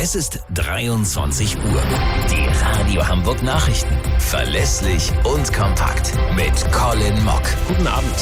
Es ist 23 Uhr. Die Radio Hamburg Nachrichten. Verlässlich und kompakt. Mit Colin Mock. Guten Abend.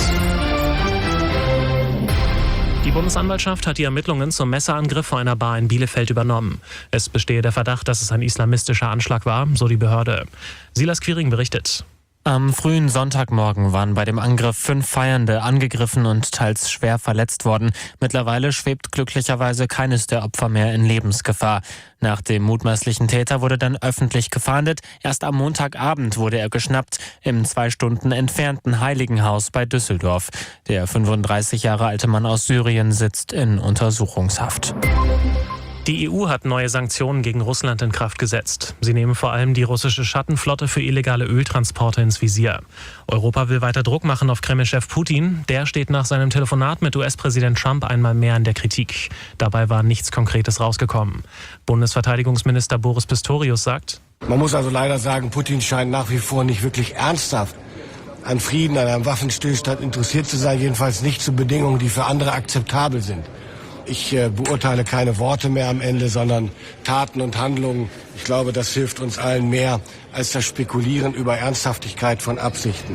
Die Bundesanwaltschaft hat die Ermittlungen zum Messerangriff vor einer Bar in Bielefeld übernommen. Es bestehe der Verdacht, dass es ein islamistischer Anschlag war, so die Behörde. Silas Quiring berichtet. Am frühen Sonntagmorgen waren bei dem Angriff 5 Feiernde angegriffen und teils schwer verletzt worden. Mittlerweile schwebt glücklicherweise keines der Opfer mehr in Lebensgefahr. Nach dem mutmaßlichen Täter wurde dann öffentlich gefahndet. Erst am Montagabend wurde er geschnappt, im 2 Stunden entfernten Heiligenhaus bei Düsseldorf. Der 35 Jahre alte Mann aus Syrien sitzt in Untersuchungshaft. Die EU hat neue Sanktionen gegen Russland in Kraft gesetzt. Sie nehmen vor allem die russische Schattenflotte für illegale Öltransporte ins Visier. Europa will weiter Druck machen auf Kreml-Chef Putin. Der steht nach seinem Telefonat mit US-Präsident Trump einmal mehr in der Kritik. Dabei war nichts Konkretes rausgekommen. Bundesverteidigungsminister Boris Pistorius sagt: Man muss also leider sagen, Putin scheint nach wie vor nicht wirklich ernsthaft an Frieden, an einem Waffenstillstand interessiert zu sein. Jedenfalls nicht zu Bedingungen, die für andere akzeptabel sind. Ich beurteile keine Worte mehr am Ende, sondern Taten und Handlungen. Ich glaube, das hilft uns allen mehr als das Spekulieren über Ernsthaftigkeit von Absichten.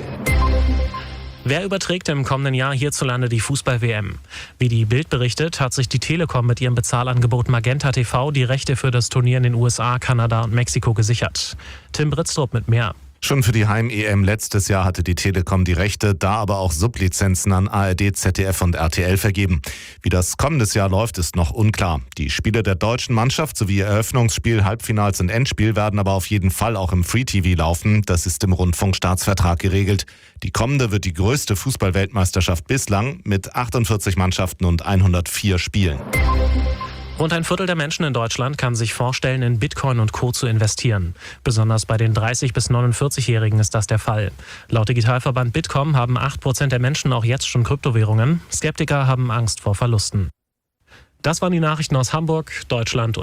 Wer überträgt im kommenden Jahr hierzulande die Fußball-WM? Wie die Bild berichtet, hat sich die Telekom mit ihrem Bezahlangebot Magenta TV die Rechte für das Turnier in den USA, Kanada und Mexiko gesichert. Tim Britztrup mit mehr. Schon für die Heim-EM letztes Jahr hatte die Telekom die Rechte, da aber auch Sublizenzen an ARD, ZDF und RTL vergeben. Wie das kommendes Jahr läuft, ist noch unklar. Die Spiele der deutschen Mannschaft sowie Eröffnungsspiel, Halbfinals und Endspiel werden aber auf jeden Fall auch im Free-TV laufen. Das ist im Rundfunkstaatsvertrag geregelt. Die kommende wird die größte Fußball-Weltmeisterschaft bislang mit 48 Mannschaften und 104 Spielen. Rund ein Viertel der Menschen in Deutschland kann sich vorstellen, in Bitcoin und Co. zu investieren. Besonders bei den 30- bis 49-Jährigen ist das der Fall. Laut Digitalverband Bitkom haben 8% der Menschen auch jetzt schon Kryptowährungen. Skeptiker haben Angst vor Verlusten. Das waren die Nachrichten aus Hamburg, Deutschland und